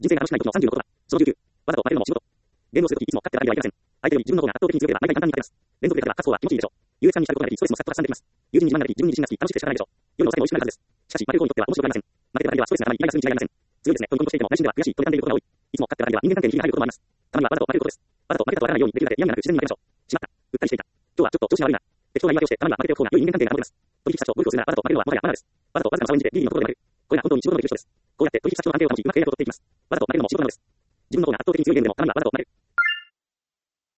人生が楽しくない時の36度だ。その19。わざと負けるのも仕事。ゲームをするときいつも勝ってたわけではありません。相手より自分の方が圧倒的に強ければ毎回簡単に勝てます。連続で勝てば勝つ方は気持ちいいでしょう。優越感に浸ることができ、ストレスもさっと発散できます。友人に自慢ができ、自分に自信がつき、楽しくて仕方ないでしょう。夜のお酒も美味しくなるはずです。しかし、負ける方にとっては面白くありません。負けてばかりではストレスがたまり、イライラするに違いありません。強いですね。とニコニコしていても内心では悔しいと妬んでいることが多い。いつも勝ってばかりでは人間関係に火が入ることもあります。たまにはわざと負けることです。わざと負けたとわからないようにできるだけ嫌味なく自然に負けましょう。しまった。うっかりしていた。今日はちょっと調子が悪いな。適当な言い訳をしてたまには負けておく方が良い人間関係が保てます。取引先とゴルフをするならわざと負けるのはもはやマナーです。わざとわずかな差を演じて利益のところで負ける。これが本当に仕事のできる人です。こうやって取引先との関係を保ちうまく契約を取っていきます。わざと負けるのも仕事なのです。自分の方が圧倒的に強いゲームでも